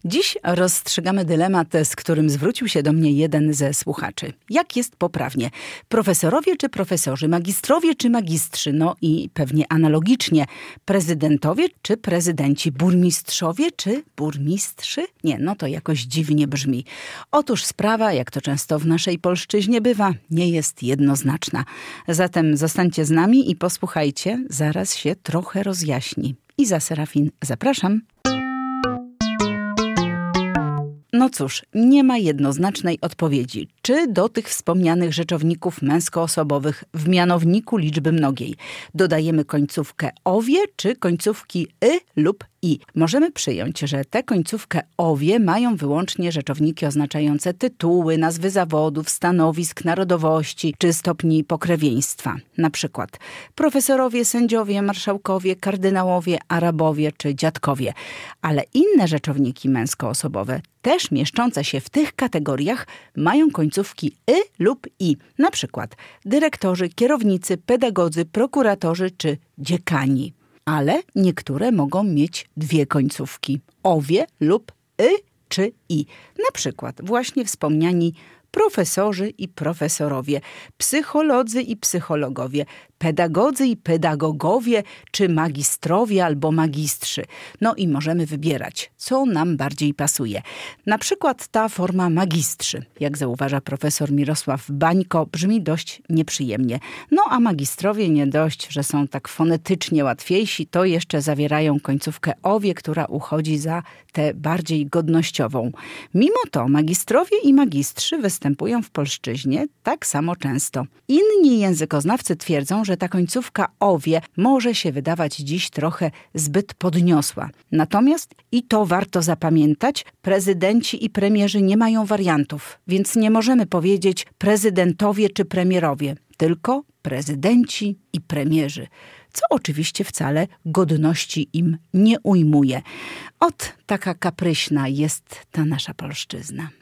Dziś rozstrzygamy dylemat, z którym zwrócił się do mnie jeden ze słuchaczy. Jak jest poprawnie? Profesorowie czy profesorzy? Magistrowie czy magistrzy? No i pewnie analogicznie. Prezydentowie czy prezydenci? Burmistrzowie czy burmistrzy? Nie, no to jakoś dziwnie brzmi. Otóż sprawa, jak to często w naszej polszczyźnie bywa, nie jest jednoznaczna. Zatem zostańcie z nami i posłuchajcie, zaraz się trochę rozjaśni. Iza Serafin, zapraszam. No cóż, nie ma jednoznacznej odpowiedzi. Czy do tych wspomnianych rzeczowników męskoosobowych w mianowniku liczby mnogiej dodajemy końcówkę owie czy końcówki lub i? Możemy przyjąć, że tę końcówkę owie mają wyłącznie rzeczowniki oznaczające tytuły, nazwy zawodów, stanowisk, narodowości czy stopni pokrewieństwa. Na przykład profesorowie, sędziowie, marszałkowie, kardynałowie, arabowie czy dziadkowie. Ale inne rzeczowniki męskoosobowe, też mieszczące się w tych kategoriach, mają końcówki lub i. Na przykład dyrektorzy, kierownicy, pedagodzy, prokuratorzy czy dziekani. Ale niektóre mogą mieć dwie końcówki. Owie lub czy i. Na przykład właśnie wspomniani profesorzy i profesorowie, psycholodzy i psychologowie, pedagodzy i pedagogowie, czy magistrowie albo magistrzy. No i możemy wybierać, co nam bardziej pasuje. Na przykład ta forma magistrzy, jak zauważa profesor Mirosław Bańko, brzmi dość nieprzyjemnie. No a magistrowie nie dość, że są tak fonetycznie łatwiejsi, to jeszcze zawierają końcówkę owie, która uchodzi za tę bardziej godnościową. Mimo to magistrowie i magistrzy występują w polszczyźnie tak samo często. Inni językoznawcy twierdzą, że ta końcówka owie może się wydawać dziś trochę zbyt podniosła. Natomiast, i to warto zapamiętać, prezydenci i premierzy nie mają wariantów, więc nie możemy powiedzieć prezydentowie czy premierowie, tylko prezydenci i premierzy, co oczywiście wcale godności im nie ujmuje. Ot, taka kapryśna jest ta nasza polszczyzna.